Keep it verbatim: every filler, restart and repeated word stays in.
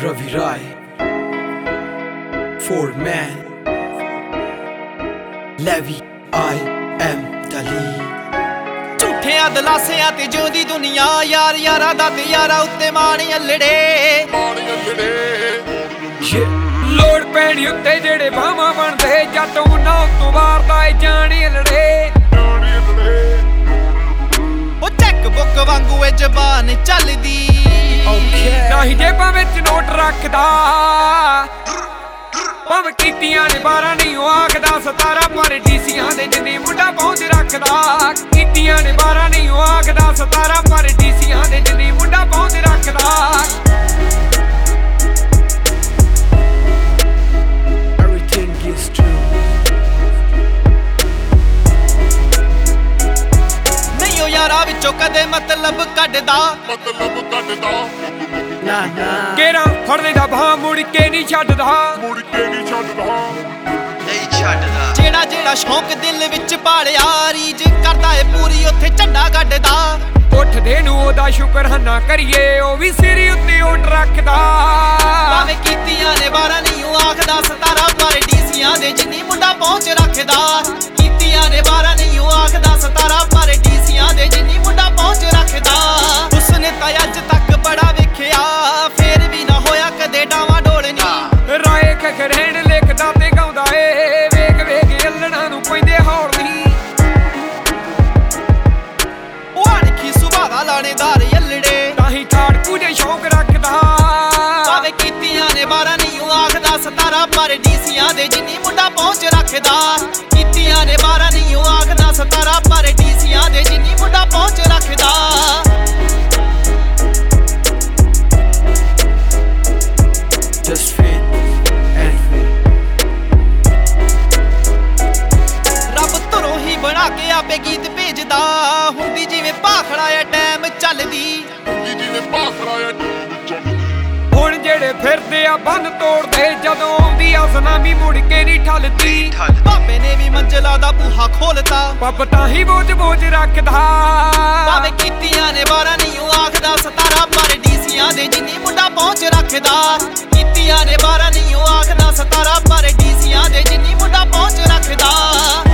Ravi Rai, Ford Man, Levi, I am Dali. ਝੂਠਿਆਂ ਦਲਾਸਿਆਂ ਤੇ ਜਿਉਂਦੀ ਦੁਨੀਆ ਯਾਰ ਯਾਰਾਂ ਦਾ ਤੇ ਯਾਰਾਂ ਉੱਤੇ ਮਾਣੀ ਅਲੜੇ ਲੋੜ ਪੈਣੀ ਉੱਤੇ ਜਿਹੜੇ ਬਾਹਾਂ ਬਣਦੇ ਜਦੋਂ ਨਾ ਤੋਂ ਵਾਰਦਾ ਏ ਜਾਣੀ ਅਲੜੇ ਉਹ ਚੈੱਕ ਬੁੱਕ ਵਾਂਗੂ ਇਹ ਜ਼ਬਾਨ ਚੱਲਦੀ ਨਹੀਂ ਜੇਬਾਂ ਵਿੱਚ ਨੋਟ ਰੱਖਦਾ ਭਾਵੇਂ ਕੀਤੀਆਂ ਨੇ ਬਾਰਾਂ ਨਹੀਂ ਉਹ ਆਖਦਾ ਸਤਾਰਾਂ ਪਰ ਡੀਸੀਆਂ ਦੇ ਜਿੰਨੀ ਮੁੰਡਾ ਪਹੁੰਚ ਰੱਖਦਾ ਕੀਤੀਆਂ ਨੇ ਬਾਰਾਂ ਨਹੀਂ ਉਹ ਆਖਦਾ ਸਤਾਰਾਂ ਪਰ ਡੀਸੀਆਂ ਦੇ ਜਿੰਨੀ ਮੁੰਡਾ ਪਹੁੰਚ ਰੱਖਦਾ Everything is true. ਨਹੀਂ ਉਹ ਯਾਰਾਂ ਵਿੱਚੋਂ ਕਦੇ ਮਤਲਬ ਕੱਢਦਾ ਮਤਲਬ ਕੱਢਦਾ Nah, nah. ਕੇਰਾਂ ਫੜ ਲੈਂਦਾ ਬਾਹਾਂ ਮੁੜ ਕੇ ਨਹੀਂ ਛੱਡਦਾ ਮੁੜ ਕੇ ਨਹੀਂ ਛੱਡਦਾ ਨਹੀਂ ਛੱਡਦਾ ਜਿਹੜਾ ਜਿਹੜਾ ਸ਼ੌਂਕ ਦਿਲ ਵਿੱਚ ਪਾਲਿਆ ਰੀਜ ਕਰਦਾ ਏ ਪੂਰੀ ਉੱਥੇ ਝੰਡਾ ਗੱਡਦਾ ਉੱਠਦੇ ਨੂੰ ਉਹਦਾ ਸ਼ੁਕਰਾਨਾ ਕਰੀਏ ਉਹ ਵੀ ਸਿਰ ਉੱਤੇ ਓਟ ਰੱਖਦਾ ਭਾਵੇਂ ਕੀਤੀਆਂ ਨੇ ਬਾਰਾਂ ਨਹੀਂ ਉਹ ਆਖਦਾ ਸਤਾਰਾਂ ਪਰ ਡੀਸੀਆਂ ਦੇ ਜਿੰਨੀ ਮੁੰਡਾ ਪਹੁੰਚ ਰੱਖਦਾ ਕੀਤੀਆਂ ਨੇ ਬਾਰਾਂ ਨਹੀਂ ਉਹ ਆਖਦਾ ਸਤਾਰਾਂ ਪਰ ਡੀਸੀਆਂ ਦੇ ਜਿੰਨੀ ਮੁੰਡਾ ਪਹੁੰਚ ਰੱਖਦਾ ਉਸਨੇ ਤਾਂ ਅੱਜ ਤੱਕ ਬੜਾ ਵੇਖਿਆ ਫੇਰ ਵੀ ਨਾ ਹੋਇਆ ਕਦੇ ਡਾਵਾਂ ਡੋਲਣੀ ਰਾਏ ਖਖਰੇਣ ਲਿਖਦਾ ਤੇ ਗਾਉਂਦਾ ਏ ਵੇਖ ਵੇਖ ਅਲਣਾ ਨੂੰ ਪੈਂਦੇ ਹੌਲ ਨਹੀਂ ਉਹ ਅਣਖੀ ਸੁਭਾਅ ਦਾ ਲਾਣੇਦਾਰ ਯੱਲੜੇ ਤਾਂ ਹੀ ਖਾੜਕੂ ਦੇ ਸ਼ੌਂਕ ਰੱਖਦਾ ਭਾਵੇਂ ਕੀਤੀਆਂ ਨੇ ਬਾਰਾਂ ਨਹੀਂ ਉਹ ਆਖਦਾ ਸਤਾਰਾਂ ਪਰ ਡੀਸੀਆਂ ਦੇ ਜਿੰਨੀ ਮੁੰਡਾ ਪਹੁੰਚ ਰੱਖਦਾ ਕੀਤੀਆਂ ਨੇ ਬਾਰਾਂ ਨਹੀਂ ਉਹ ਆਖਦਾ ਸਤਾਰਾਂ ਪਰ ਡੀਸੀਆਂ ਦੇ ਜਿੰਨੀ ਮੁੰਡਾ ਪਹੁੰਚ ਰੱਖਦਾ Just faith and faith. ਰੱਬ ਧਰੋਂ ਹੀ ਬਣਾ ਕੇ ਆਪੇ ਗੀਤ ਭੇਜਦਾ ਹੁੰਦੀ ਜਿਵੇਂ ਭਾਖੜਾ ਐ ਟਾਈਮ ਚੱਲਦੀ ਜੀ ਜਿਵੇਂ ਭਾਖੜਾ ਆ ਚੱਲਦੀ ਹੁਣ ਜਿਹੜੇ ਫਿਰਦੇ ਆ ਬੰਨ ਤੋੜਦੇ ਜਦੋਂ ਆਉਂਦੀ ਆ ਸੁਨਾਮੀ ਮੁੜ ਕੇ ਨਹੀਂ ਠੱਲਦੀ ਬਾਬੇ ਨੇ ਵੀ ਮੰਜ਼ਲਾ ਦਾ ਬੂਹਾ ਖੋਲਤਾ ਪੱਪ ਤਾਂ ਹੀ ਬੋਝ ਬੋਝ ਰੱਖਦਾ ਭਾਵੇਂ ਕੀਤੀਆਂ ਨੇ ਬਾਰਾਂ ਨਹੀਂ ਉਹ ਆਖਦਾ ਸਤਾਰਾਂ ਪਰ ਡੀਸੀਆਂ ਦੇ ਜਿੰਨੀ ਮੁੰਡਾ ਪਹੁੰਚ ਰੱਖਦਾ ਕੀਤੀਆਂ ਨੇ ਬਾਰਾਂ ਨਹੀਂ ਉਹ ਆਖਦਾ ਸਤਾਰਾਂ ਪਰ ਡੀਸੀਆਂ ਦੇ ਜਿੰਨੀ ਮੁੰਡਾ ਪਹੁੰਚ ਰੱਖਦਾ